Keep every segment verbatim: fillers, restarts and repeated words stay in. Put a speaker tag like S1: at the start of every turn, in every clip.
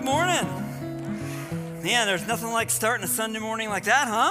S1: morning. Man, there's nothing like starting a Sunday morning like that, huh?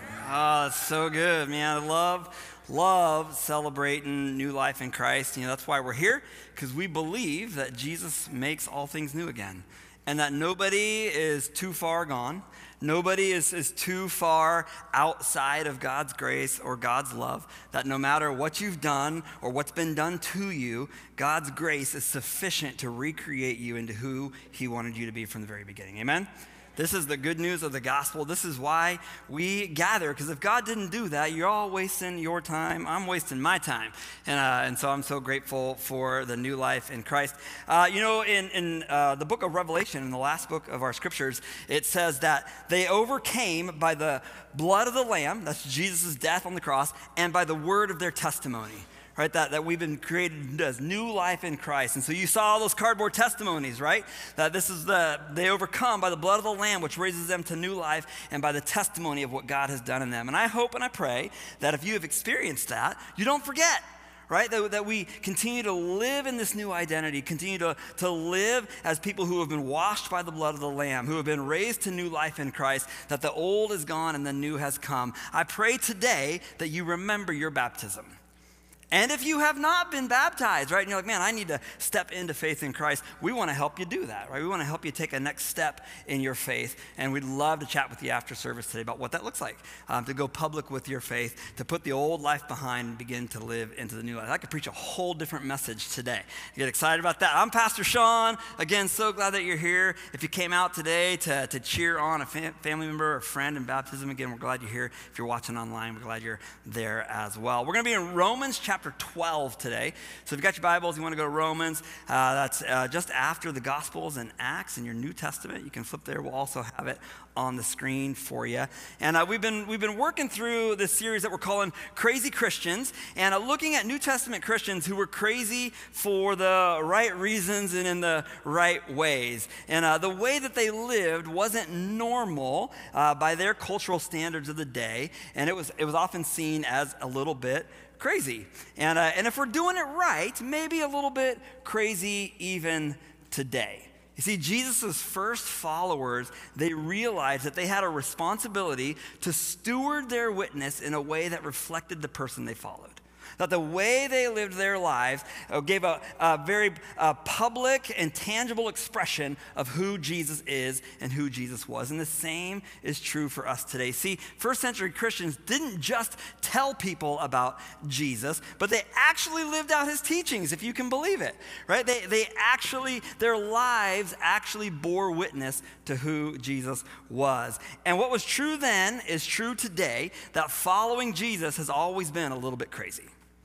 S1: Oh, that's so good, man. I love, love celebrating new life in Christ. You know, that's why we're here, because we believe that Jesus makes all things new again, and that nobody is too far gone. Nobody is, is too far outside of God's grace or God's love, that no matter what you've done or what's been done to you, God's grace is sufficient to recreate you into who he wanted you to be from the very beginning. Amen? This is the good news of the gospel. This is why we gather, because if God didn't do that, you're all wasting your time. I'm wasting my time. And uh, and so I'm so grateful for the new life in Christ. Uh, you know, in, in uh, the book of Revelation, in the last book of our scriptures, it says that they overcame by the blood of the Lamb, that's Jesus' death on the cross, and by the word of their testimony. Right, that, that we've been created as new life in Christ. And so you saw all those cardboard testimonies, right? That this is the, they overcome by the blood of the Lamb, which raises them to new life, and by the testimony of what God has done in them. And I hope and I pray that if you have experienced that, you don't forget, right? That, that we continue to live in this new identity, continue to, to live as people who have been washed by the blood of the Lamb, who have been raised to new life in Christ, that the old is gone and the new has come. I pray today that you remember your baptism. And if you have not been baptized, right, and you're like, man, I need to step into faith in Christ, we want to help you do that, right? We want to help you take a next step in your faith, and we'd love to chat with you after service today about what that looks like, um, to go public with your faith, to put the old life behind and begin to live into the new life. I could preach a whole different message today. Get excited about that. I'm Pastor Sean. Again, so glad that you're here. If you came out today to, to cheer on a fam- family member or friend in baptism, again, we're glad you're here. If you're watching online, we're glad you're there as well. We're going to be in Romans chapter twelve today. So if you've got your Bibles, you want to go to Romans, uh, that's uh, just after the Gospels and Acts in your New Testament. You can flip there. We'll also have it on the screen for you. And uh, we've been we've been working through this series that we're calling Crazy Christians, and uh, looking at New Testament Christians who were crazy for the right reasons and in the right ways. And uh, the way that they lived wasn't normal uh, by their cultural standards of the day, and it was it was often seen as a little bit crazy. And, uh, and if we're doing it right, maybe a little bit crazy even today. You see, Jesus' first followers, they realized that they had a responsibility to steward their witness in a way that reflected the person they followed. That the way they lived their lives uh, gave a, a very uh, public and tangible expression of who Jesus is and who Jesus was. And the same is true for us today. See, first century Christians didn't just tell people about Jesus, but they actually lived out his teachings, if you can believe it, right? They, they actually, their lives actually bore witness to who Jesus was. And what was true then is true today, that following Jesus has always been a little bit crazy.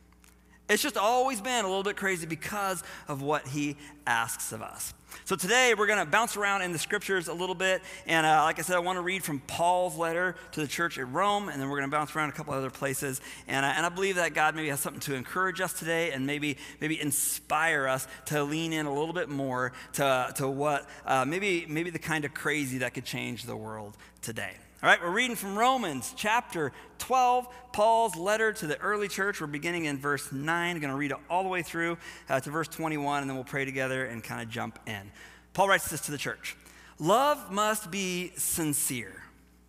S1: It's just always been a little bit crazy because of what he asks of us. So today we're going to bounce around in the scriptures a little bit. And uh, like I said, I want to read from Paul's letter to the church at Rome. And then we're going to bounce around a couple other places. And, uh, and I believe that God maybe has something to encourage us today, and maybe maybe inspire us to lean in a little bit more to, to what, uh, maybe, maybe the kind of crazy that could change the world today. All right, we're reading from Romans chapter twelve, Paul's letter to the early church. We're beginning in verse nine. I'm going to read it all the way through uh, to verse twenty-one, and then we'll pray together and kind of jump in. Paul writes this to the church. Love must be sincere.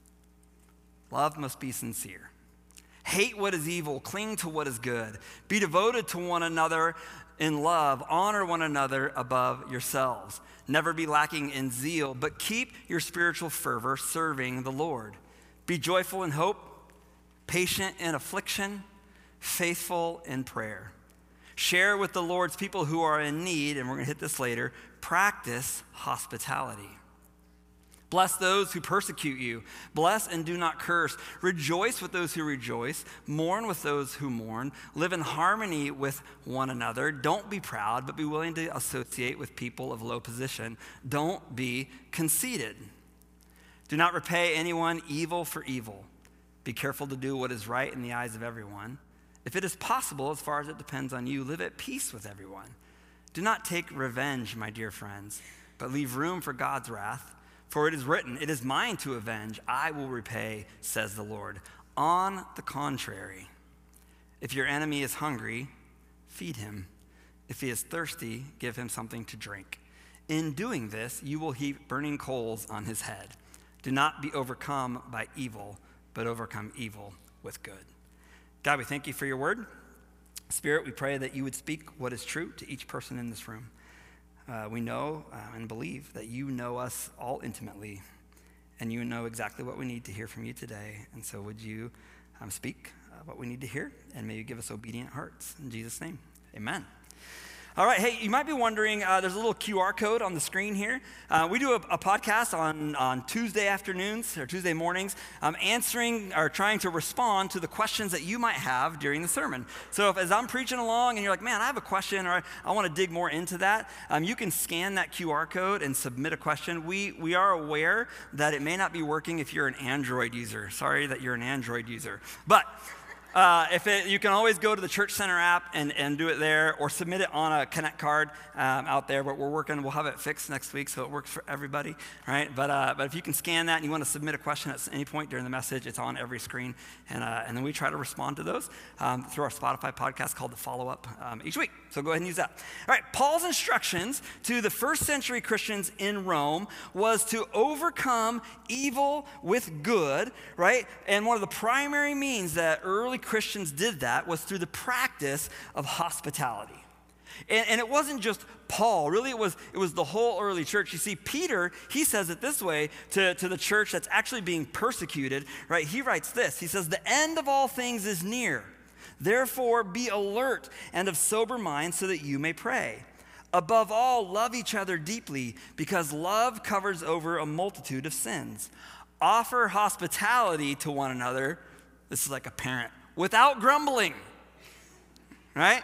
S1: Love must be sincere. Hate what is evil. Cling to what is good. Be devoted to one another in love. Honor one another above yourselves. Never be lacking in zeal, but keep your spiritual fervor serving the Lord. Be joyful in hope, patient in affliction, faithful in prayer. Share with the Lord's people who are in need, and we're going to hit this later. Practice hospitality. Bless those who persecute you. Bless and do not curse. Rejoice with those who rejoice. Mourn with those who mourn. Live in harmony with one another. Don't be proud, but be willing to associate with people of low position. Don't be conceited. Do not repay anyone evil for evil. Be careful to do what is right in the eyes of everyone. If it is possible, as far as it depends on you, live at peace with everyone. Do not take revenge, my dear friends, but leave room for God's wrath. For it is written, it is mine to avenge, I will repay, says the Lord. On the contrary, if your enemy is hungry, feed him. If he is thirsty, give him something to drink. In doing this, you will heap burning coals on his head. Do not be overcome by evil, but overcome evil with good. God, we thank you for your word. Spirit, we pray that you would speak what is true to each person in this room. Uh, we know uh, and believe that you know us all intimately, and you know exactly what we need to hear from you today. And so would you um, speak uh, what we need to hear, and may you give us obedient hearts. In Jesus' name, amen. All right, hey, you might be wondering, uh, there's a little Q R code on the screen here. Uh, we do a, a podcast on, on Tuesday afternoons or Tuesday mornings, um, answering or trying to respond to the questions that you might have during the sermon. So if as I'm preaching along and you're like, man, I have a question, or I, I want to dig more into that, um, you can scan that Q R code and submit a question. We, we are aware that it may not be working if you're an Android user. Sorry that you're an Android user. But Uh, if it, you can always go to the Church Center app and, and do it there, or submit it on a Connect card um, out there. But we're working, we'll have it fixed next week so it works for everybody, right? But uh, but if you can scan that and you want to submit a question at any point during the message, it's on every screen. And uh, and then we try to respond to those um, through our Spotify podcast called The Follow-Up um, each week. So go ahead and use that. All right, Paul's instructions to the first century Christians in Rome was to overcome evil with good, right? And one of the primary means that early Christians did that was through the practice of hospitality. And, and it wasn't just Paul. Really, it was, it was the whole early church. You see, Peter, he says it this way to, to the church that's actually being persecuted, right? He writes this. He says, the end of all things is near. Therefore, be alert and of sober mind so that you may pray. Above all, love each other deeply because love covers over a multitude of sins. Offer hospitality to one another. This is like a parent. Without grumbling, right?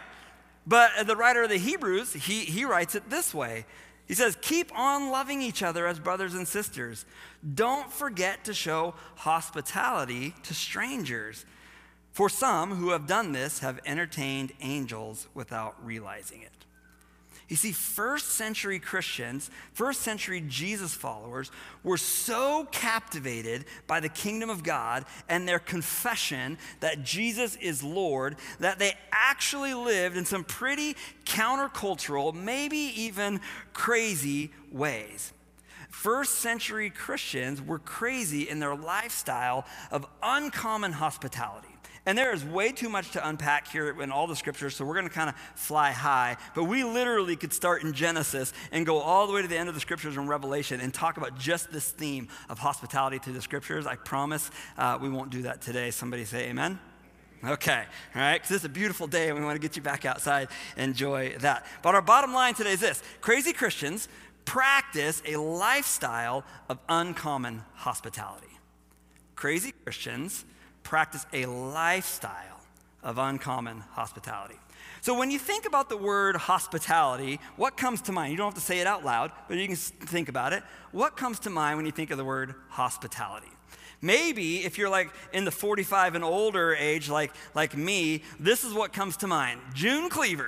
S1: But the writer of the Hebrews, he, he writes it this way. He says, keep on loving each other as brothers and sisters. Don't forget to show hospitality to strangers. For some who have done this have entertained angels without realizing it. You see, first century Christians, first century Jesus followers were so captivated by the kingdom of God and their confession that Jesus is Lord that they actually lived in some pretty countercultural, maybe even crazy ways. First century Christians were crazy in their lifestyle of uncommon hospitality. And there is way too much to unpack here in all the scriptures, so we're going to kind of fly high. But we literally could start in Genesis and go all the way to the end of the scriptures in Revelation and talk about just this theme of hospitality through the scriptures. I promise uh, we won't do that today. Somebody say amen. Okay, all right, because it's a beautiful day and we want to get you back outside and enjoy that. But our bottom line today is this. Crazy Christians practice a lifestyle of uncommon hospitality. Crazy Christians practice a lifestyle of uncommon hospitality. So when you think about the word hospitality, what comes to mind? You don't have to say it out loud, but you can think about it. What comes to mind when you think of the word hospitality? Maybe if you're like in the forty-five and older age, like, like me, this is what comes to mind. June Cleaver.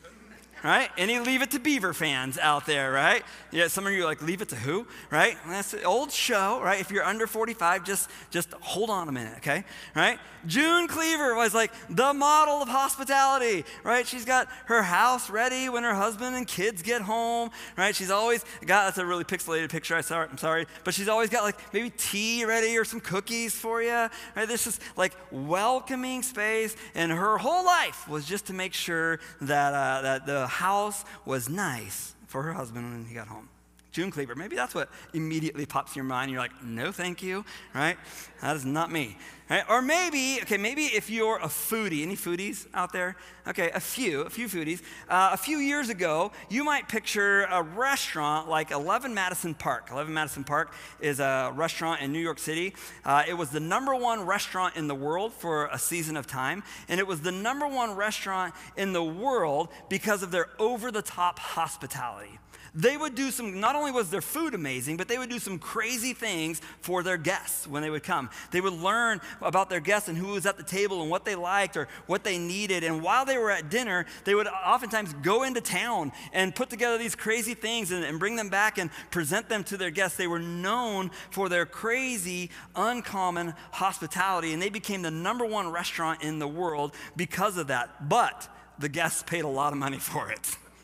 S1: Right? Any Leave It to Beaver fans out there, right? Yeah, some of you are like, Leave It to who? Right? That's an old show, right? If you're under forty-five, just, just hold on a minute, okay? Right? June Cleaver was like the model of hospitality, right? She's got her house ready when her husband and kids get home, right? She's always got, that's a really pixelated picture, I saw it, I'm sorry, but she's always got like maybe tea ready or some cookies for you, right? This is like welcoming space, and her whole life was just to make sure that, uh, that the house was nice for her husband when he got home. June Cleaver, maybe that's what immediately pops in your mind. You're like, no, thank you, right? That is not me, right? Or maybe, okay, maybe if you're a foodie, any foodies out there? Okay, a few, a few foodies. Uh, a few years ago, you might picture a restaurant like eleven Madison Park. eleven Madison Park is a restaurant in New York City. Uh, it was the number one restaurant in the world for a season of time, and it was the number one restaurant in the world because of their over-the-top hospitality. They would do some, not only was their food amazing, but they would do some crazy things for their guests when they would come. They would learn about their guests and who was at the table and what they liked or what they needed. And while they were at dinner, they would oftentimes go into town and put together these crazy things and, and bring them back and present them to their guests. They were known for their crazy, uncommon hospitality, and they became the number one restaurant in the world because of that. But the guests paid a lot of money for it.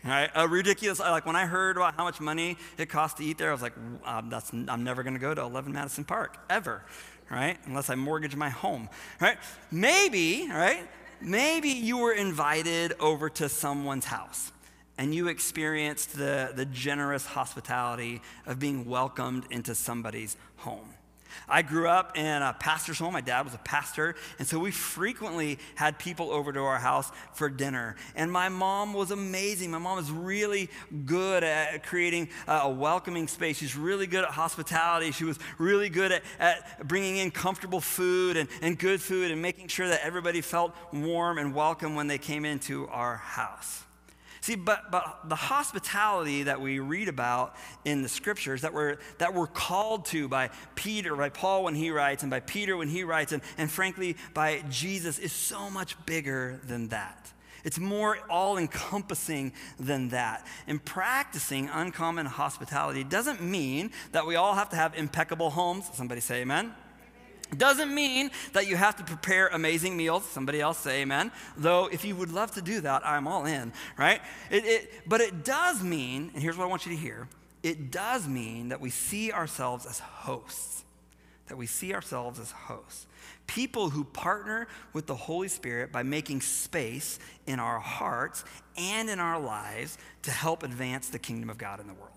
S1: right? A ridiculous, like when I heard about how much money it costs to eat there, I was like, um, that's, I'm never gonna go to eleven Madison Park, ever, right? Unless I mortgage my home, right? Maybe, right? Maybe you were invited over to someone's house and you experienced the, the generous hospitality of being welcomed into somebody's home. I grew up in a pastor's home. My dad was a pastor, and so we frequently had people over to our house for dinner. And my mom was amazing. My mom was really good at creating a welcoming space. She's really good at hospitality. She was really good at, at bringing in comfortable food and, and good food and making sure that everybody felt warm and welcome when they came into our house. See, but, but the hospitality that we read about in the scriptures that we're, that we're called to by Peter, by Paul when he writes, and by Peter when he writes, and, and frankly by Jesus is so much bigger than that. It's more all-encompassing than that. And practicing uncommon hospitality doesn't mean that we all have to have impeccable homes. Somebody say amen. Doesn't mean that you have to prepare amazing meals. Somebody else say amen. Though if you would love to do that, I'm all in, right? It, it, but it does mean, and here's what I want you to hear, it does mean that we see ourselves as hosts. That we see ourselves as hosts. People who partner with the Holy Spirit by making space in our hearts and in our lives to help advance the kingdom of God in the world.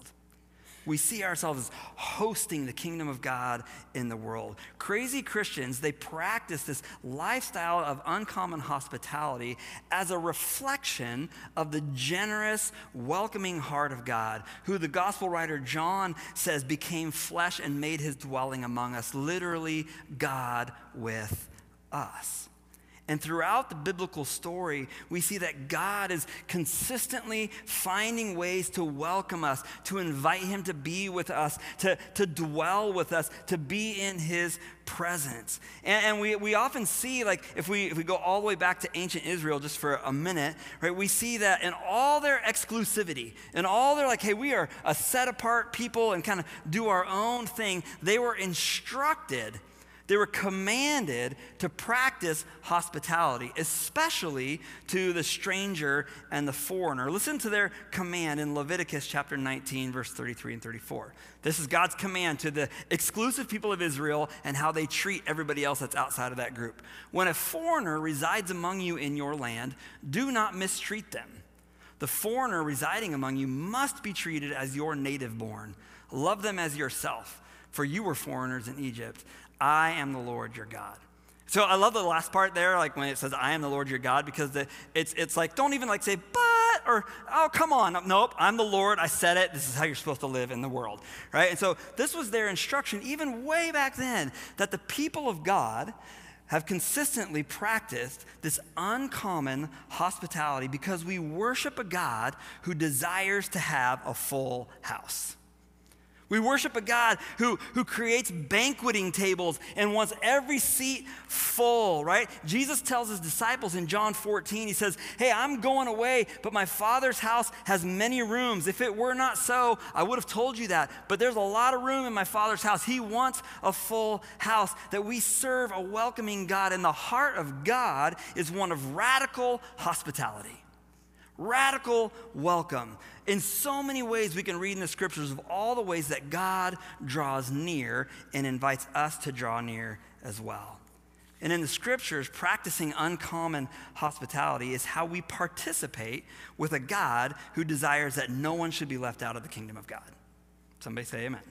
S1: We see ourselves as hosting the kingdom of God in the world. Crazy Christians, they practice this lifestyle of uncommon hospitality as a reflection of the generous, welcoming heart of God, who the gospel writer John says became flesh and made his dwelling among us, literally God with us. And throughout the biblical story, we see that God is consistently finding ways to welcome us, to invite him to be with us, to, to dwell with us, to be in his presence. And, and we, we often see, like, if we, if we go all the way back to ancient Israel just for a minute, right, we see that in all their exclusivity, in all their, like, hey, we are a set-apart people and kind of do our own thing, they were instructed They were commanded to practice hospitality, especially to the stranger and the foreigner. Listen to their command in Leviticus chapter nineteen, verse thirty-three and thirty-four. This is God's command to the exclusive people of Israel and how they treat everybody else that's outside of that group. When a foreigner resides among you in your land, do not mistreat them. The foreigner residing among you must be treated as your native born. Love them as yourself, for you were foreigners in Egypt. I am the Lord your God. So I love the last part there, like when it says, I am the Lord your God, because the, it's it's like, don't even like say, but, or, oh, come on. Nope, I'm the Lord. I said it. This is how you're supposed to live in the world, right? And so this was their instruction, even way back then, that the people of God have consistently practiced this uncommon hospitality because we worship a God who desires to have a full house. We worship a God who, who creates banqueting tables and wants every seat full, right? Jesus tells his disciples in John fourteen, he says, hey, I'm going away, but my Father's house has many rooms. If it were not so, I would have told you that. But there's a lot of room in my Father's house. He wants a full house, that we serve a welcoming God. And the heart of God is one of radical hospitality. Radical welcome. In so many ways we can read in the scriptures of all the ways that God draws near and invites us to draw near as well. And in the scriptures, practicing uncommon hospitality is how we participate with a God who desires that no one should be left out of the kingdom of God. Somebody say amen.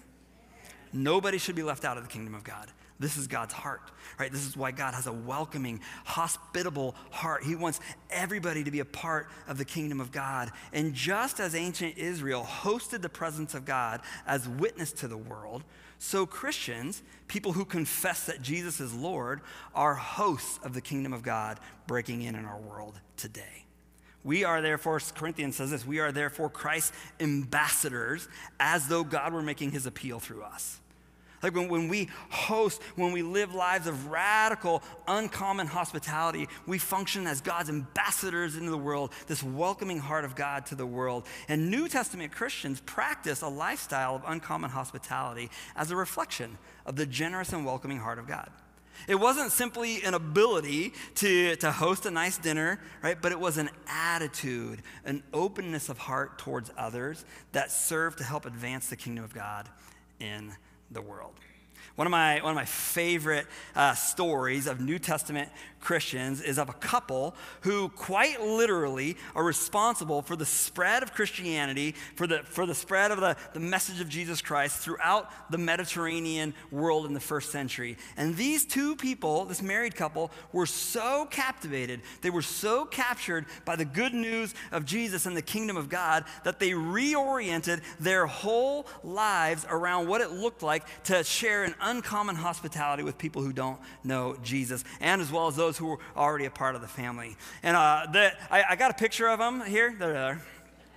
S1: Nobody should be left out of the kingdom of God. This is God's heart, right? This is why God has a welcoming, hospitable heart. He wants everybody to be a part of the kingdom of God. And just as ancient Israel hosted the presence of God as witness to the world, so Christians, people who confess that Jesus is Lord, are hosts of the kingdom of God breaking in in our world today. We are therefore, Corinthians says this, we are therefore Christ's ambassadors, as though God were making his appeal through us. Like when, when we host, when we live lives of radical, uncommon hospitality, we function as God's ambassadors into the world, this welcoming heart of God to the world. And New Testament Christians practice a lifestyle of uncommon hospitality as a reflection of the generous and welcoming heart of God. It wasn't simply an ability to, to host a nice dinner, right? But it was an attitude, an openness of heart towards others that served to help advance the kingdom of God in the world. One of my, one of my favorite uh, stories of New Testament Christians is of a couple who quite literally are responsible for the spread of Christianity, for the, for the spread of the, the message of Jesus Christ throughout the Mediterranean world in the first century. And these two people, this married couple, were so captivated, they were so captured by the good news of Jesus and the kingdom of God that they reoriented their whole lives around what it looked like to share an uncommon hospitality with people who don't know Jesus, and as well as those who were already a part of the family. And uh, the, I, I got a picture of them here. There they are.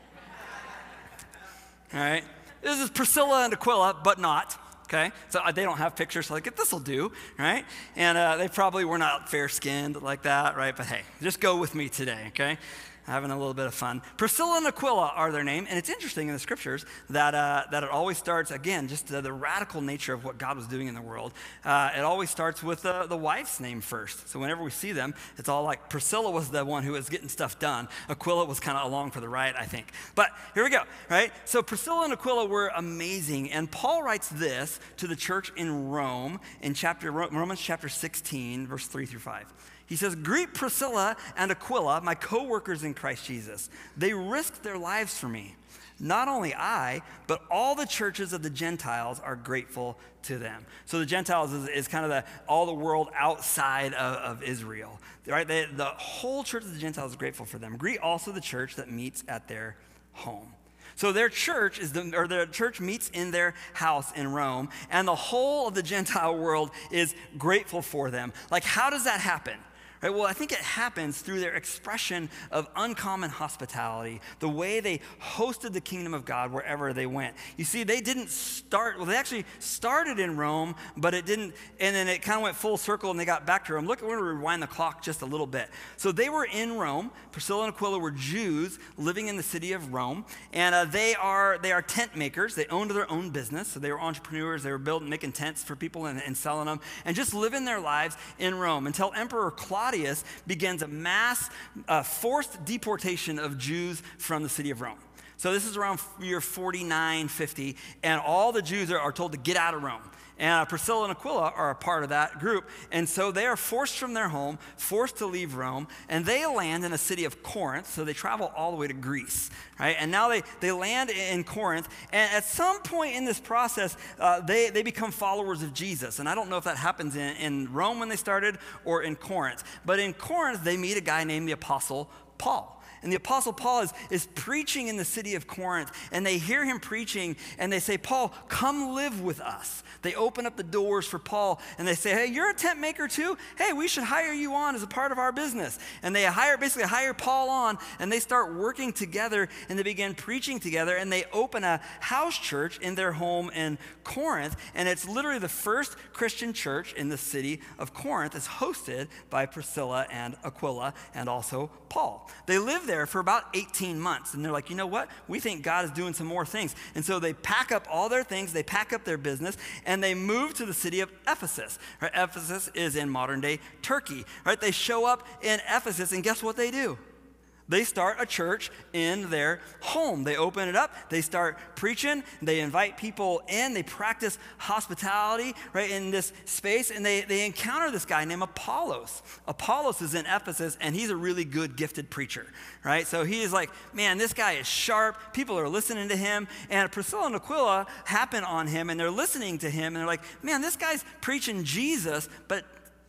S1: All right. This is Priscilla and Aquila, but not. Okay. So uh, they don't have pictures, so like, this will do, right? And uh, they probably were not fair-skinned like that, right? But hey, just go with me today, okay? Having a little bit of fun. Priscilla and Aquila are their name, and it's interesting in the scriptures that uh, that it always starts, again, just the, the radical nature of what God was doing in the world. Uh, it always starts with uh, the wife's name first. So whenever we see them, it's all like Priscilla was the one who was getting stuff done. Aquila was kind of along for the ride, I think. But here we go, right? So Priscilla and Aquila were amazing, and Paul writes this to the church in Rome in chapter Romans chapter sixteen, verse three through five. He says, "Greet Priscilla and Aquila, my co-workers in Christ Jesus. They risked their lives for me. Not only I, but all the churches of the Gentiles are grateful to them." So the Gentiles is, is kind of the, all the world outside of, of Israel. Right? They, the whole church of the Gentiles is grateful for them. Greet also the church that meets at their home. So their church is the, or their church meets in their house in Rome, and the whole of the Gentile world is grateful for them. Like, how does that happen? Right, well, I think it happens through their expression of uncommon hospitality, the way they hosted the kingdom of God wherever they went. You see, they didn't start, well, they actually started in Rome, but it didn't, and then it kind of went full circle and they got back to Rome. Look, we're going to rewind the clock just a little bit. So they were in Rome. Priscilla and Aquila were Jews living in the city of Rome, and uh, they are they are tent makers. They owned their own business, so they were entrepreneurs. They were building, making tents for people and, and selling them, and just living their lives in Rome until Emperor Claudius begins a mass uh, forced deportation of Jews from the city of Rome. So this is around year forty-nine fifty, and all the Jews are, are told to get out of Rome. And uh, Priscilla and Aquila are a part of that group. And so they are forced from their home, forced to leave Rome, and they land in a city of Corinth. So they travel all the way to Greece, right? And now they, they land in Corinth. And at some point in this process, uh, they, they become followers of Jesus. And I don't know if that happens in, in Rome when they started or in Corinth. But in Corinth, they meet a guy named the Apostle Paul. And the Apostle Paul is, is preaching in the city of Corinth, and they hear him preaching, and they say, "Paul, come live with us." They open up the doors for Paul, and they say, "Hey, you're a tent maker too? Hey, we should hire you on as a part of our business." And they hire, basically hire Paul on, and they start working together, and they begin preaching together, and they open a house church in their home in Corinth, and it's literally the first Christian church in the city of Corinth. It's hosted by Priscilla and Aquila, and also Paul. They live there for about eighteen months, and they're like, you know what? We think God is doing some more things. And so they pack up all their things, they pack up their business, and they move to the city of Ephesus. Right? Ephesus is in modern-day Turkey. Right? They show up in Ephesus, and guess what they do? They start a church in their home. They open it up. They start preaching. They invite people in. They practice hospitality, right, in this space. And they, they encounter this guy named Apollos. Apollos is in Ephesus, and he's a really good, gifted preacher, right? So he is like, man, this guy is sharp. People are listening to him. And Priscilla and Aquila happen on him, and they're listening to him. And they're like, man, this guy's preaching Jesus, but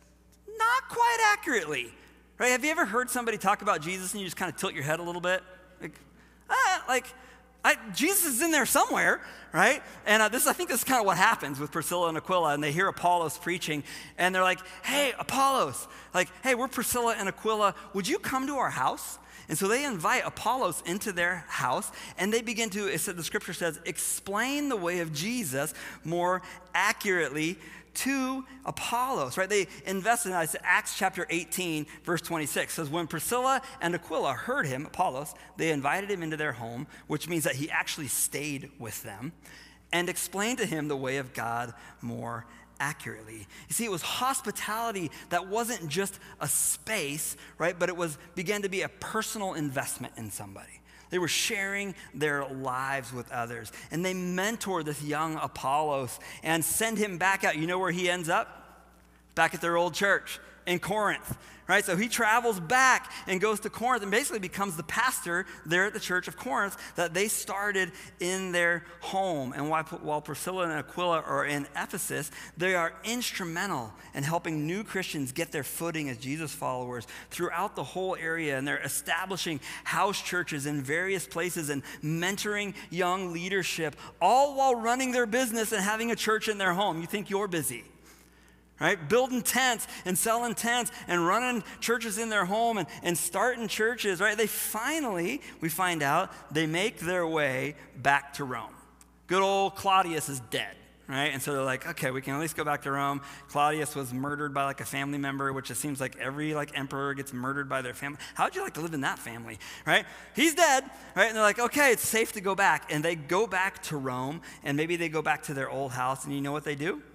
S1: not quite accurately. Right? Have you ever heard somebody talk about Jesus and you just kind of tilt your head a little bit? Like, ah, like I, Jesus is in there somewhere, right? And uh, this, I think this is kind of what happens with Priscilla and Aquila, and they hear Apollos preaching, and they're like, "Hey, Apollos, like, hey, we're Priscilla and Aquila. Would you come to our house?" And so they invite Apollos into their house, and they begin to, it said, the scripture says, explain the way of Jesus more accurately to Apollos, right? They invested in it. Acts chapter eighteen, verse twenty-six says, when Priscilla and Aquila heard him, Apollos, they invited him into their home, which means that he actually stayed with them, and explained to him the way of God more accurately. You see, it was hospitality that wasn't just a space, right? But it was began to be a personal investment in somebody. They were sharing their lives with others. And they mentor this young Apollos and send him back out. You know where he ends up? Back at their old church in Corinth, right? So he travels back and goes to Corinth and basically becomes the pastor there at the church of Corinth that they started in their home. And while Priscilla and Aquila are in Ephesus, they are instrumental in helping new Christians get their footing as Jesus followers throughout the whole area. And they're establishing house churches in various places and mentoring young leadership, all while running their business and having a church in their home. You think you're busy? Right? Building tents and selling tents and running churches in their home and, and starting churches, right? They finally, we find out, they make their way back to Rome. Good old Claudius is dead, right? And so they're like, okay, we can at least go back to Rome. Claudius was murdered by like a family member, which it seems like every like emperor gets murdered by their family. How'd you like to live in that family, right? He's dead, right? And they're like, okay, it's safe to go back. And they go back to Rome, and maybe they go back to their old house, and you know what they do?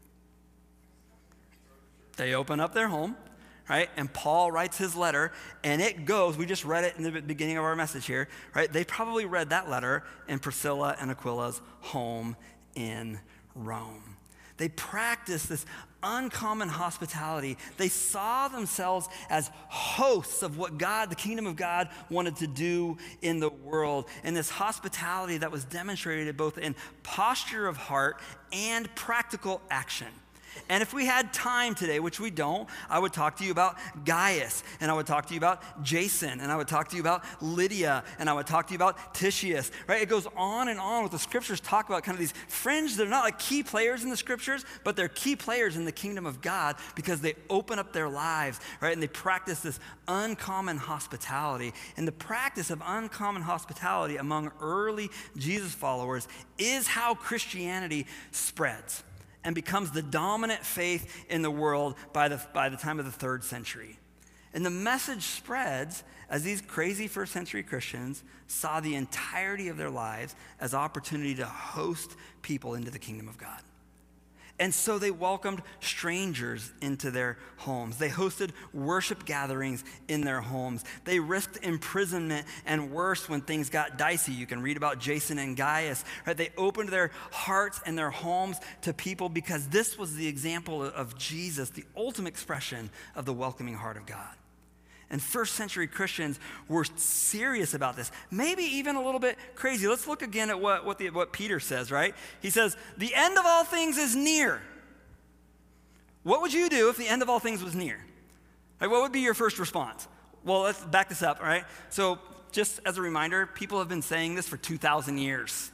S1: They open up their home, right? And Paul writes his letter, and it goes, we just read it in the beginning of our message here, right? They probably read that letter in Priscilla and Aquila's home in Rome. They practiced this uncommon hospitality. They saw themselves as hosts of what God, the kingdom of God, wanted to do in the world. And this hospitality that was demonstrated both in posture of heart and practical action. And if we had time today, which we don't, I would talk to you about Gaius, and I would talk to you about Jason, and I would talk to you about Lydia, and I would talk to you about Titius, right? It goes on and on with the scriptures talk about kind of these fringe, they're not like key players in the scriptures, but they're key players in the kingdom of God because they open up their lives, right? And they practice this uncommon hospitality. And the practice of uncommon hospitality among early Jesus followers is how Christianity spreads and becomes the dominant faith in the world by the, by the time of the third century. And the message spreads as these crazy first century Christians saw the entirety of their lives as opportunity to host people into the kingdom of God. And so they welcomed strangers into their homes. They hosted worship gatherings in their homes. They risked imprisonment and worse when things got dicey. You can read about Jason and Gaius, right? They opened their hearts and their homes to people because this was the example of Jesus, the ultimate expression of the welcoming heart of God. And first century Christians were serious about this, maybe even a little bit crazy. Let's look again at what, what, the, what Peter says, right? He says, the end of all things is near. What would you do if the end of all things was near? Like, what would be your first response? Well, let's back this up, all right? So just as a reminder, people have been saying this for two thousand years,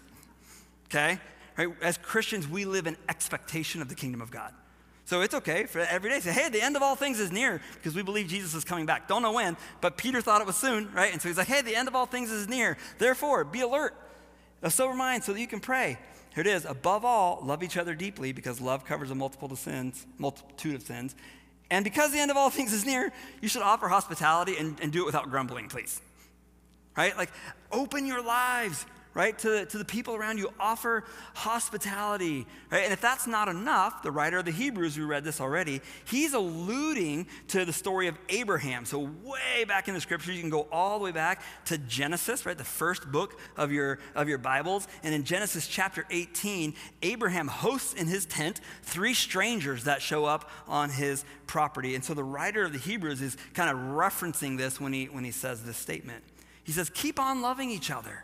S1: okay? Right? As Christians, we live in expectation of the kingdom of God. So it's okay for every day. Say, hey, the end of all things is near because we believe Jesus is coming back. Don't know when, but Peter thought it was soon, right? And so he's like, hey, the end of all things is near. Therefore, be alert, of sober mind so that you can pray. Here it is. Above all, love each other deeply because love covers a multiple of sins, multitude of sins. And because the end of all things is near, you should offer hospitality and, and do it without grumbling, please. Right? Like, open your lives, right, to the, to the people around you. Offer hospitality, right? And if that's not enough, the writer of the Hebrews, we read this already, he's alluding to the story of Abraham. So way back in the scriptures, you can go all the way back to Genesis, right, the first book of your, of your Bibles. And in Genesis chapter eighteen, Abraham hosts in his tent three strangers that show up on his property. And so the writer of the Hebrews is kind of referencing this when he, when he says this statement. He says, keep on loving each other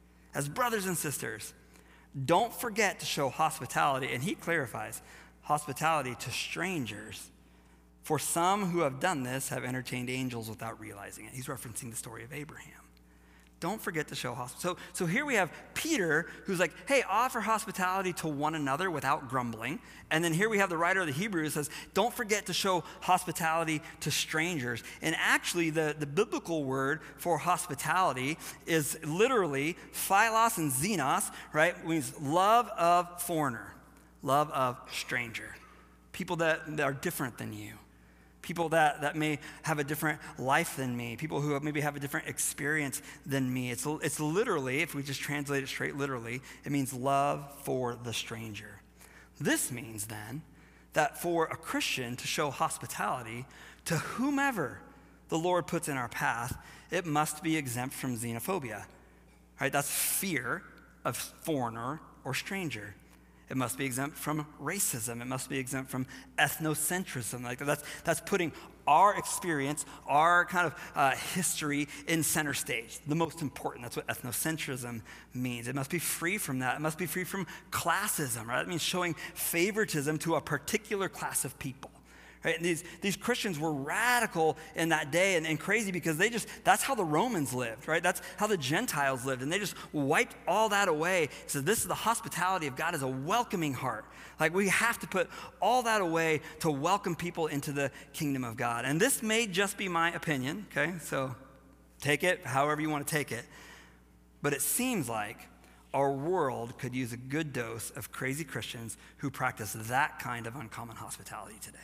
S1: as brothers and sisters. Don't forget to show hospitality, and he clarifies, hospitality to strangers. For some who have done this have entertained angels without realizing it. He's referencing the story of Abraham. Don't forget to show hospitality. So, so here we have Peter who's like, hey, offer hospitality to one another without grumbling. And then here we have the writer of the Hebrews says, don't forget to show hospitality to strangers. And actually the, the biblical word for hospitality is literally philos and xenos, right? It means love of foreigner, love of stranger. People that, that are different than you. People that, that may have a different life than me. People who maybe have a different experience than me. It's, it's literally, if we just translate it straight literally, it means love for the stranger. This means then that for a Christian to show hospitality to whomever the Lord puts in our path, it must be exempt from xenophobia. Right? That's fear of foreigner or stranger. It must be exempt from racism. It must be exempt from ethnocentrism. Like that's, that's putting our experience, our kind of uh, history in center stage, the most important. That's what ethnocentrism means. It must be free from that. It must be free from classism, right? It means showing favoritism to a particular class of people. Right? And these, these Christians were radical in that day and, and crazy because they just, that's how the Romans lived, right? That's how the Gentiles lived. And they just wiped all that away. So this is the hospitality of God, is a welcoming heart. Like we have to put all that away to welcome people into the kingdom of God. And this may just be my opinion, okay? So take it however you want to take it. But it seems like our world could use a good dose of crazy Christians who practice that kind of uncommon hospitality today.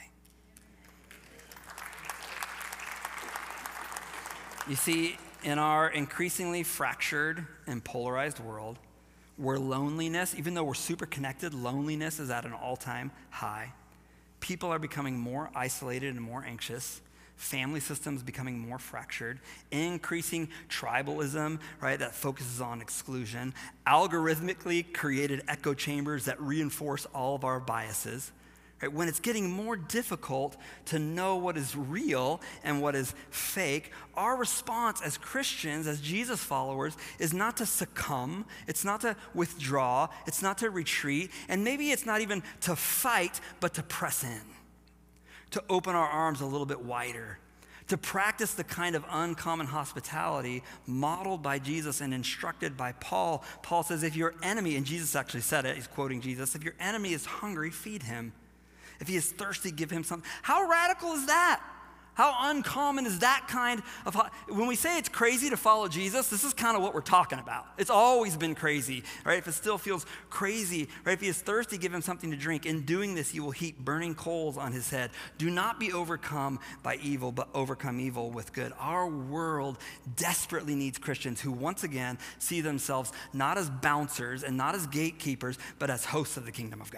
S1: You see, in our increasingly fractured and polarized world, where loneliness, even though we're super connected, loneliness is at an all-time high. People are becoming more isolated and more anxious. Family systems becoming more fractured. Increasing tribalism, right, that focuses on exclusion. Algorithmically created echo chambers that reinforce all of our biases. Right? When it's getting more difficult to know what is real and what is fake, our response as Christians, as Jesus followers, is not to succumb, it's not to withdraw, it's not to retreat, and maybe it's not even to fight, but to press in, to open our arms a little bit wider, to practice the kind of uncommon hospitality modeled by Jesus and instructed by Paul. Paul says, if your enemy, and Jesus actually said it, he's quoting Jesus, if your enemy is hungry, feed him. If he is thirsty, give him something. How radical is that? How uncommon is that kind of, when we say it's crazy to follow Jesus, this is kind of what we're talking about. It's always been crazy, right? If it still feels crazy, right? If he is thirsty, give him something to drink. In doing this, you will heap burning coals on his head. Do not be overcome by evil, but overcome evil with good. Our world desperately needs Christians who once again see themselves not as bouncers and not as gatekeepers, but as hosts of the kingdom of God.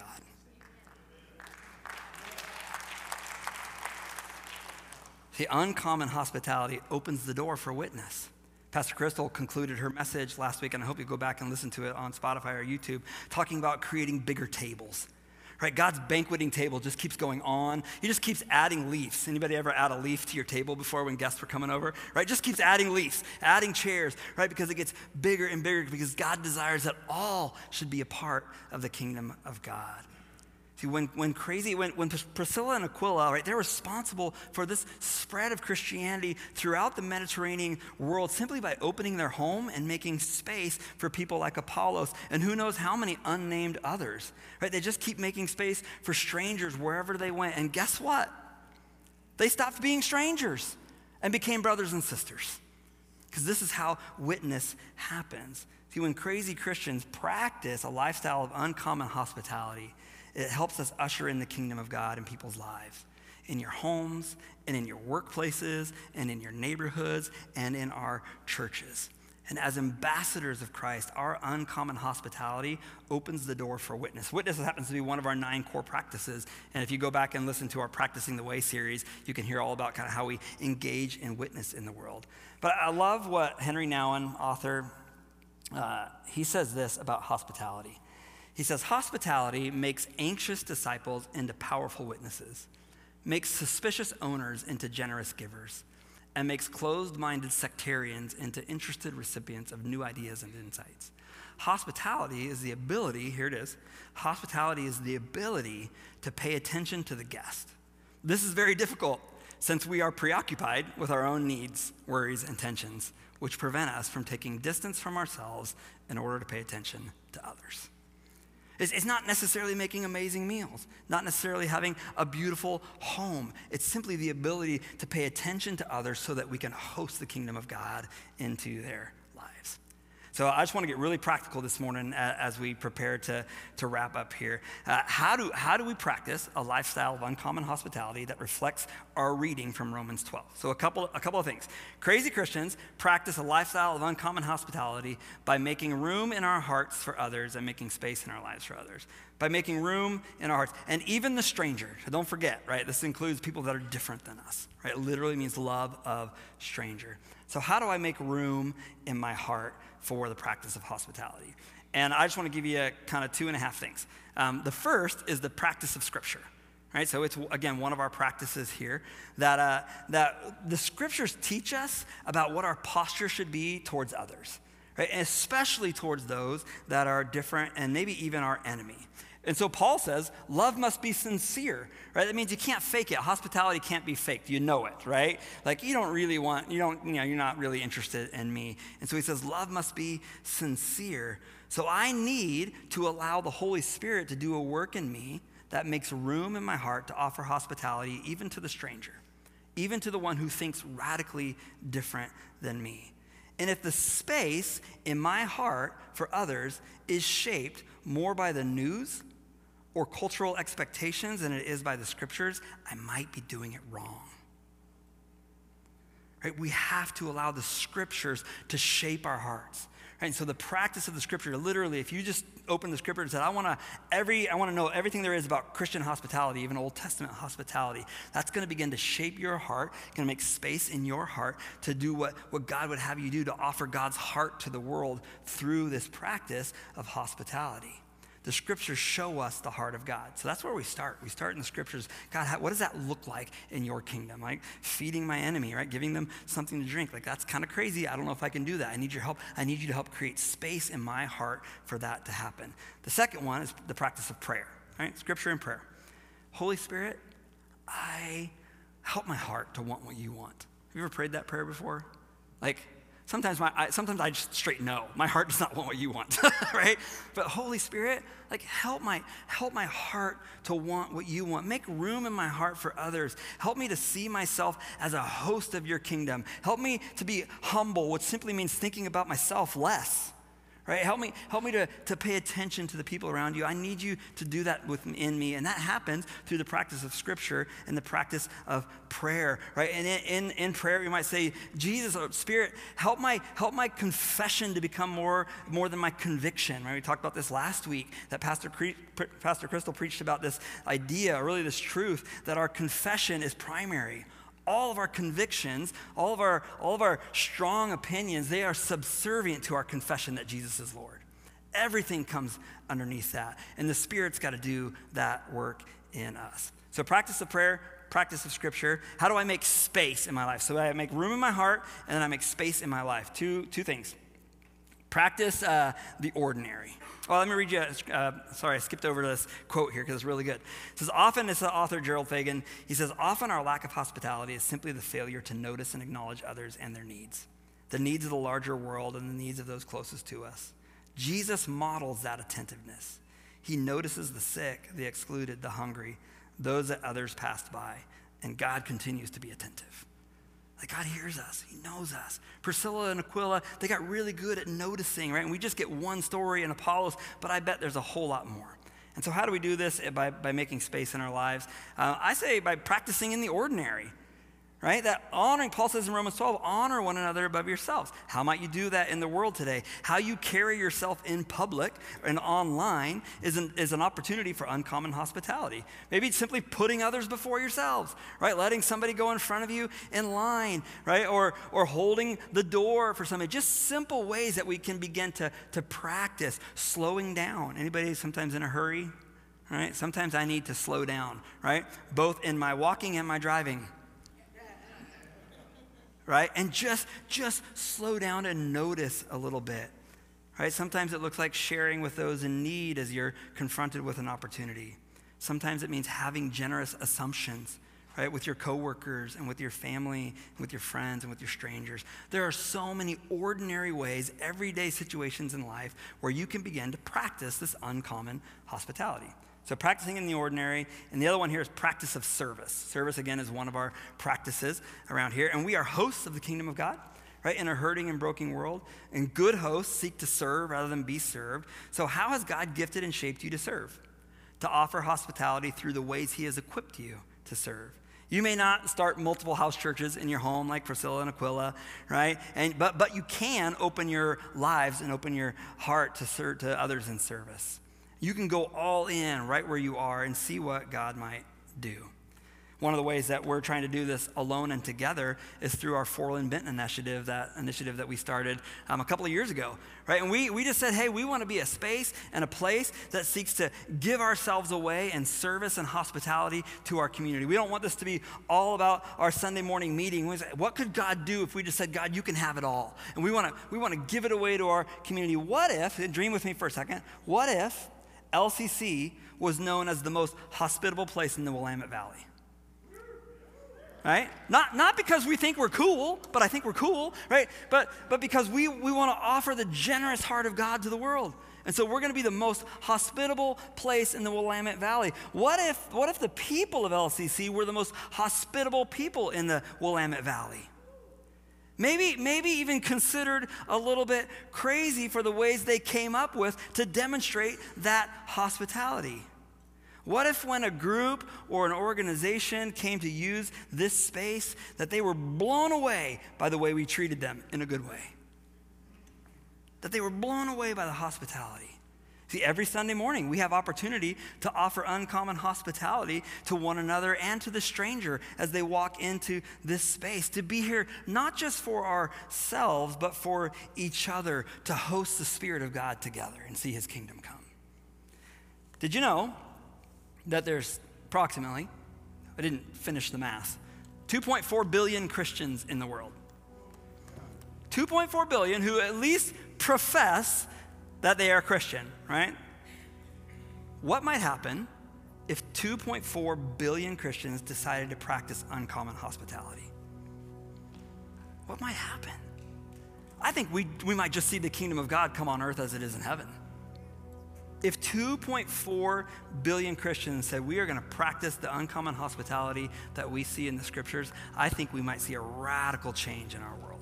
S1: The uncommon hospitality opens the door for witness. Pastor Crystal concluded her message last week, and I hope you go back and listen to it on Spotify or YouTube, talking about creating bigger tables. Right? God's banqueting table just keeps going on. He just keeps adding leaves. Anybody ever add a leaf to your table before when guests were coming over? Right? Just keeps adding leaves, adding chairs, right? Because it gets bigger and bigger because God desires that all should be a part of the kingdom of God. See, when, when crazy, when, when Priscilla and Aquila, right, they're responsible for this spread of Christianity throughout the Mediterranean world simply by opening their home and making space for people like Apollos and who knows how many unnamed others, right? They just keep making space for strangers wherever they went. And guess what? They stopped being strangers and became brothers and sisters. Because this is how witness happens. See, when crazy Christians practice a lifestyle of uncommon hospitality, it helps us usher in the kingdom of God in people's lives, in your homes, and in your workplaces, and in your neighborhoods, and in our churches. And as ambassadors of Christ, our uncommon hospitality opens the door for witness. Witness happens to be one of our nine core practices. And if you go back and listen to our Practicing the Way series, you can hear all about kind of how we engage in witness in the world. But I love what Henry Nouwen, author, uh, he says this about hospitality. He says, hospitality makes anxious disciples into powerful witnesses, makes suspicious owners into generous givers, and makes closed-minded sectarians into interested recipients of new ideas and insights. Hospitality is the ability, here it is, hospitality is the ability to pay attention to the guest. This is very difficult since we are preoccupied with our own needs, worries, and tensions, which prevent us from taking distance from ourselves in order to pay attention to others. It's not necessarily making amazing meals, not necessarily having a beautiful home. It's simply the ability to pay attention to others so that we can host the kingdom of God into their lives. So I just want to get really practical this morning as we prepare to, to wrap up here. Uh, how do, how do we practice a lifestyle of uncommon hospitality that reflects our reading from Romans twelve? So a couple, a couple of things. Crazy Christians practice a lifestyle of uncommon hospitality by making room in our hearts for others and making space in our lives for others. by making room in our hearts. And even the stranger, so don't forget, right? This includes people that are different than us, right? It literally means love of stranger. So how do I make room in my heart for the practice of hospitality? And I just want to give you a, kind of two and a half things. Um, the first is the practice of Scripture. Right, so it's, again, one of our practices here that, uh, that the Scriptures teach us about what our posture should be towards others, right? And especially towards those that are different and maybe even our enemy. And so Paul says, love must be sincere, right? That means you can't fake it. Hospitality can't be faked. You know it, right? Like you don't really want, you don't, you know, you're not really interested in me. And so he says, love must be sincere. So I need to allow the Holy Spirit to do a work in me that makes room in my heart to offer hospitality even to the stranger, even to the one who thinks radically different than me. And if the space in my heart for others is shaped more by the news or cultural expectations than it is by the Scriptures, I might be doing it wrong. Right? We have to allow the Scriptures to shape our hearts. Right, and so the practice of the Scripture, literally, if you just open the Scripture and said, I want to every, I want to know everything there is about Christian hospitality, even Old Testament hospitality, that's going to begin to shape your heart, going to make space in your heart to do what, what God would have you do, to offer God's heart to the world through this practice of hospitality. The Scriptures show us the heart of God. So that's where we start. We start in the Scriptures. God, how, what does that look like in your kingdom? Like feeding my enemy, right? Giving them something to drink. Like that's kind of crazy. I don't know if I can do that. I need your help. I need you to help create space in my heart for that to happen. The second one is the practice of prayer, right? Scripture and prayer. Holy Spirit, I help my heart to want what you want. Have you ever prayed that prayer before? Like, Sometimes my, I, sometimes I just straight no. My heart does not want what you want, right? But Holy Spirit, like help my, help my heart to want what you want. Make room in my heart for others. Help me to see myself as a host of your kingdom. Help me to be humble, which simply means thinking about myself less, right? Help me, help me to, to pay attention to the people around you. I need you to do that within me. And that happens through the practice of Scripture and the practice of prayer, right? And in, in, in prayer, you might say, Jesus, or Spirit, help my, help my confession to become more, more than my conviction, right? We talked about this last week, that Pastor, Cre- Pastor Crystal preached about this idea, or really this truth, that our confession is primary. All of our convictions, all of our, all of our strong opinions, they are subservient to our confession that Jesus is Lord. Everything comes underneath that. And the Spirit's got to do that work in us. So practice of prayer, practice of Scripture. How do I make space in my life? So I make room in my heart, and then I make space in my life. Two, two things. Practice uh, the ordinary. Well, let me read you, uh, sorry, I skipped over to this quote here because it's really good. It says, often, it's the author Gerald Fagan, he says, often our lack of hospitality is simply the failure to notice and acknowledge others and their needs, the needs of the larger world and the needs of those closest to us. Jesus models that attentiveness. He notices the sick, the excluded, the hungry, those that others passed by, and God continues to be attentive. Like God hears us, he knows us. Priscilla and Aquila, they got really good at noticing, right? And we just get one story in Apollos, but I bet there's a whole lot more. And so how do we do this? By, by making space in our lives. Uh, I say by practicing in the ordinary, right? That honoring, Paul says in Romans twelve, honor one another above yourselves. How might you do that in the world today? How you carry yourself in public and online is an, is an opportunity for uncommon hospitality. Maybe it's simply putting others before yourselves, right? Letting somebody go in front of you in line, right? Or, or holding the door for somebody. Just simple ways that we can begin to, to practice slowing down. Anybody sometimes in a hurry, right? Sometimes I need to slow down, right? Both in my walking and my driving. Right? And just, just slow down and notice a little bit, right? Sometimes it looks like sharing with those in need as you're confronted with an opportunity. Sometimes it means having generous assumptions, right? With your coworkers and with your family, and with your friends and with your strangers. There are so many ordinary ways, everyday situations in life where you can begin to practice this uncommon hospitality. So practicing in the ordinary, and the other one here is practice of service. Service, again, is one of our practices around here, and we are hosts of the kingdom of God, right, in a hurting and broken world, and good hosts seek to serve rather than be served. So how has God gifted and shaped you to serve? To offer hospitality through the ways he has equipped you to serve. You may not start multiple house churches in your home like Priscilla and Aquila, right? And but but you can open your lives and open your heart to serve to others in service. You can go all in right where you are and see what God might do. One of the ways that we're trying to do this alone and together is through our Forlin Benton initiative, that initiative that we started um, a couple of years ago, right? And we, we just said, hey, we want to be a space and a place that seeks to give ourselves away in service and hospitality to our community. We don't want this to be all about our Sunday morning meeting. We say, what could God do if we just said, God, you can have it all? And we want to we want to give it away to our community. What if, and dream with me for a second, what if L C C was known as the most hospitable place in the Willamette Valley? Right? Not, not because we think we're cool, but I think we're cool, right? But, but because we, we want to offer the generous heart of God to the world. And so we're going to be the most hospitable place in the Willamette Valley. What if, what if the people of L C C were the most hospitable people in the Willamette Valley? Maybe, maybe even considered a little bit crazy for the ways they came up with to demonstrate that hospitality. What if when a group or an organization came to use this space, that they were blown away by the way we treated them in a good way? That they were blown away by the hospitality. See, every Sunday morning we have opportunity to offer uncommon hospitality to one another and to the stranger as they walk into this space, to be here not just for ourselves, but for each other, to host the Spirit of God together and see his kingdom come. Did you know that there's approximately, I didn't finish the math, two point four billion Christians in the world. two point four billion who at least profess that they are Christian, right? What might happen if two point four billion Christians decided to practice uncommon hospitality? What might happen? I think we, we might just see the kingdom of God come on earth as it is in heaven. If two point four billion Christians said we are going to practice the uncommon hospitality that we see in the scriptures, I think we might see a radical change in our world.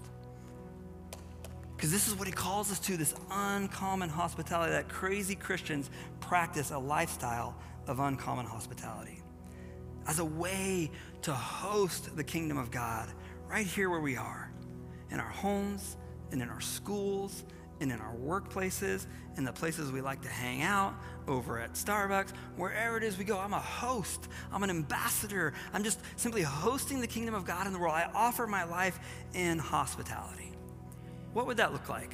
S1: Because this is what he calls us to, this uncommon hospitality, that crazy Christians practice a lifestyle of uncommon hospitality as a way to host the kingdom of God right here where we are, in our homes and in our schools and in our workplaces, in the places we like to hang out, over at Starbucks, wherever it is we go. I'm a host. I'm an ambassador. I'm just simply hosting the kingdom of God in the world. I offer my life in hospitality. What would that look like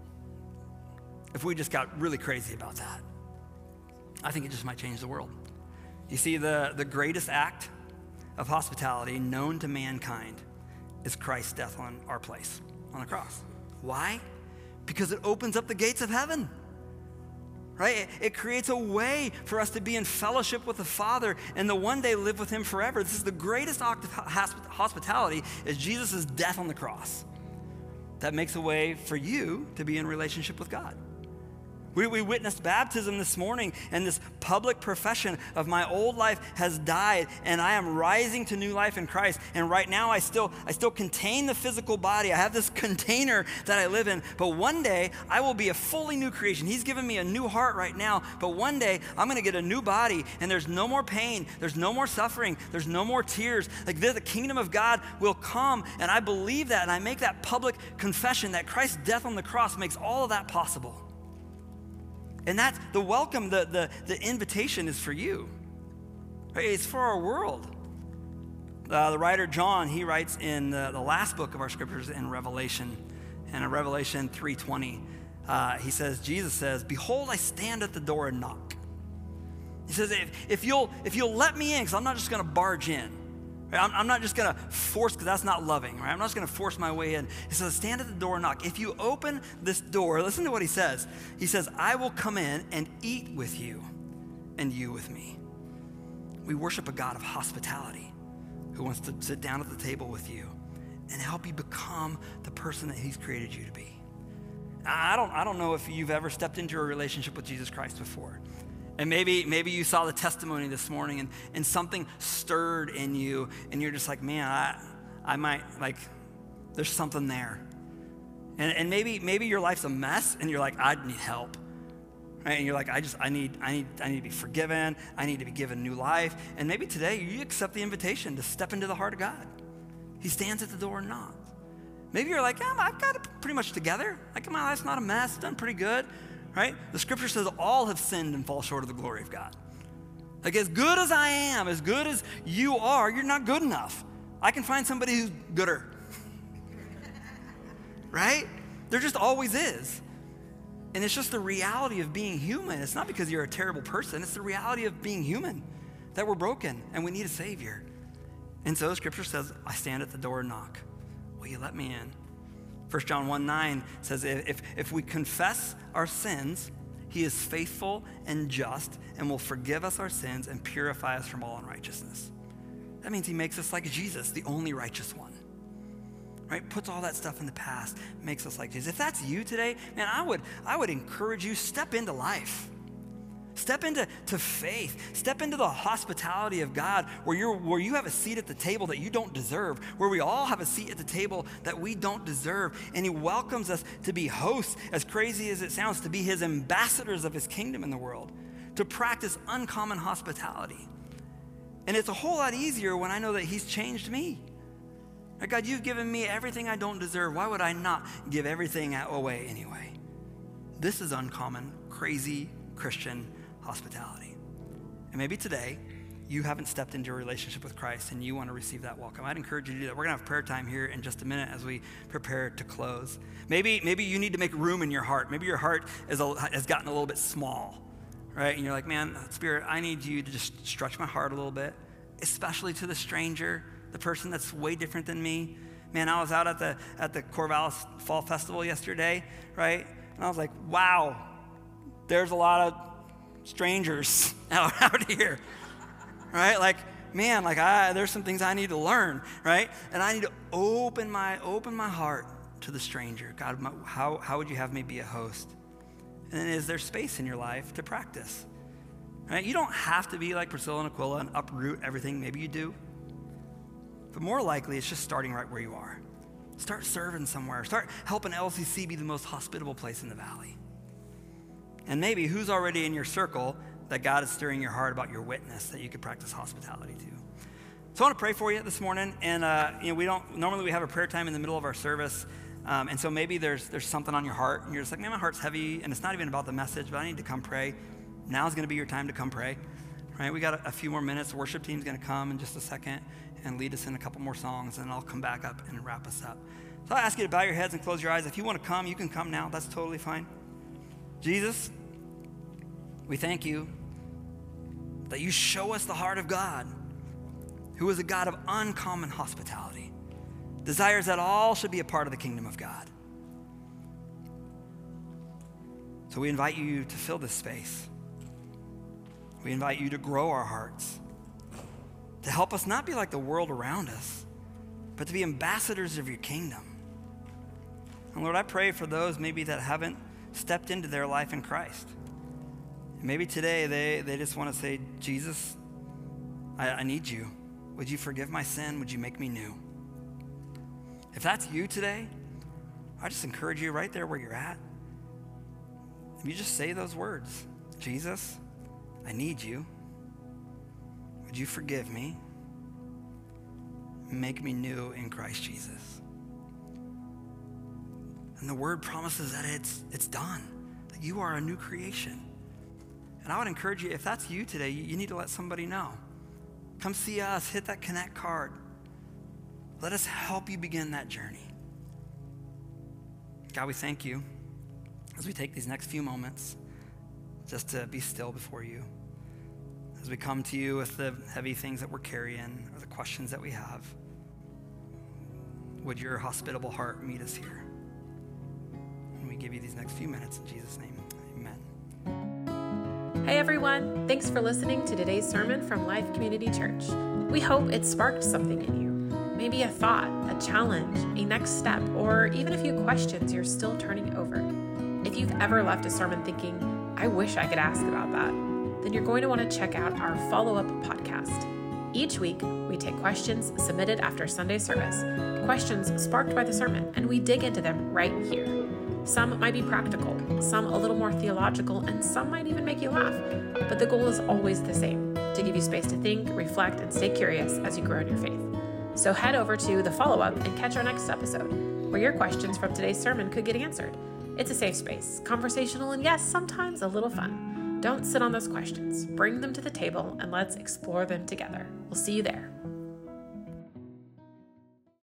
S1: if we just got really crazy about that? I think it just might change the world. You see, the, the greatest act of hospitality known to mankind is Christ's death on our place on the cross. Why? Because it opens up the gates of heaven, right? It, it creates a way for us to be in fellowship with the Father and to one day live with him forever. This is the greatest act of hospitality, is Jesus' death on the cross. That makes a way for you to be in relationship with God. We, we witnessed baptism this morning, and this public profession of my old life has died and I am rising to new life in Christ. And right now I still, I still contain the physical body. I have this container that I live in, but one day I will be a fully new creation. He's given me a new heart right now, but one day I'm gonna get a new body, and there's no more pain, there's no more suffering, there's no more tears. Like the, the kingdom of God will come, and I believe that, and I make that public confession that Christ's death on the cross makes all of that possible. And that's the welcome, the, the, the invitation is for you. Right? It's for our world. Uh, the writer John, he writes in the, the last book of our scriptures in Revelation, and in Revelation three twenty, uh, he says, Jesus says, "Behold, I stand at the door and knock." He says, if, if, you'll, if you'll let me in, because I'm not just going to barge in. Right? I'm, I'm not just going to force, because that's not loving. Right? I'm not just going to force my way in. He says, stand at the door and knock. If you open this door, listen to what he says. He says, I will come in and eat with you, and you with me. We worship a God of hospitality who wants to sit down at the table with you and help you become the person that he's created you to be. I don't, I don't know if you've ever stepped into a relationship with Jesus Christ before. And maybe maybe you saw the testimony this morning, and, and something stirred in you, and you're just like, man, I I might, like, there's something there. And, and maybe maybe your life's a mess, and you're like, I need help. Right? And you're like, I just, I need, I need, I need to be forgiven. I need to be given new life. And maybe today you accept the invitation to step into the heart of God. He stands at the door and knocks. Maybe you're like, yeah, I've got it pretty much together. Like, my life's not a mess, done pretty good. right? The scripture says all have sinned and fall short of the glory of God. Like as good as I am, as good as you are, you're not good enough. I can find somebody who's gooder. Right? There just always is. And it's just the reality of being human. It's not because you're a terrible person. It's the reality of being human, that we're broken and we need a Savior. And so the scripture says, I stand at the door and knock. Will you let me in? First John one nine says, if, if we confess our sins, he is faithful and just and will forgive us our sins and purify us from all unrighteousness. That means he makes us like Jesus, the only righteous one. Right? Puts all that stuff in the past, makes us like Jesus. If that's you today, man, I would, I would encourage you, step into life. Step into to faith. Step into the hospitality of God where, you're, where you have a seat at the table that you don't deserve, where we all have a seat at the table that we don't deserve. And he welcomes us to be hosts, as crazy as it sounds, to be his ambassadors of his kingdom in the world, to practice uncommon hospitality. And it's a whole lot easier when I know that he's changed me. God, you've given me everything I don't deserve. Why would I not give everything away anyway? This is uncommon, crazy Christian hospitality. And maybe today you haven't stepped into a relationship with Christ and you want to receive that welcome. I'd encourage you to do that. We're going to have prayer time here in just a minute as we prepare to close. Maybe, maybe you need to make room in your heart. Maybe your heart is a, has gotten a little bit small, right? And you're like, man, Spirit, I need you to just stretch my heart a little bit, especially to the stranger, the person that's way different than me. Man, I was out at the at the Corvallis Fall Festival yesterday, right? And I was like, wow, there's a lot of strangers out, out here, right? Like, man, like I, there's some things I need to learn, right? And I need to open my open my heart to the stranger. God, my, how how would you have me be a host? And then is there space in your life to practice? Right? You don't have to be like Priscilla and Aquila and uproot everything. Maybe you do. But more likely, it's just starting right where you are. Start serving somewhere. Start helping L C C be the most hospitable place in the valley. And maybe who's already in your circle that God is stirring your heart about your witness that you could practice hospitality to. So I want to pray for you this morning. And uh, you know, we don't normally we have a prayer time in the middle of our service. Um, and so maybe there's there's something on your heart, and you're just like, man, my heart's heavy, and it's not even about the message, but I need to come pray. Now's going to be your time to come pray. Right? We got a, a few more minutes. The worship team's going to come in just a second and lead us in a couple more songs, and I'll come back up and wrap us up. So I ask you to bow your heads and close your eyes. If you want to come, you can come now. That's totally fine. Jesus, we thank you that you show us the heart of God, who is a God of uncommon hospitality, desires that all should be a part of the kingdom of God. So we invite you to fill this space. We invite you to grow our hearts, to help us not be like the world around us, but to be ambassadors of your kingdom. And Lord, I pray for those maybe that haven't stepped into their life in Christ. And maybe today they, they just want to say, Jesus, I, I need you. Would you forgive my sin? Would you make me new? If that's you today, I just encourage you right there where you're at. If you just say those words, Jesus, I need you. Would you forgive me? Make me new in Christ Jesus. And the word promises that it's it's done, that you are a new creation. And I would encourage you, if that's you today, you, you need to let somebody know. Come see us, hit that connect card. Let us help you begin that journey. God, we thank you as we take these next few moments just to be still before you. As we come to you with the heavy things that we're carrying or the questions that we have, would your hospitable heart meet us here? And we give you these next few minutes in Jesus' name, amen.
S2: Hey everyone, thanks for listening to today's sermon from Life Community Church. We hope it sparked something in you. Maybe a thought, a challenge, a next step, or even a few questions you're still turning over. If you've ever left a sermon thinking, I wish I could ask about that, then you're going to want to check out our follow-up podcast. Each week, we take questions submitted after Sunday service, questions sparked by the sermon, and we dig into them right here. Some might be practical, some a little more theological, and some might even make you laugh. But the goal is always the same, to give you space to think, reflect, and stay curious as you grow in your faith. So head over to the follow-up and catch our next episode, where your questions from today's sermon could get answered. It's a safe space, conversational, and yes, sometimes a little fun. Don't sit on those questions. Bring them to the table and let's explore them together. We'll see you there.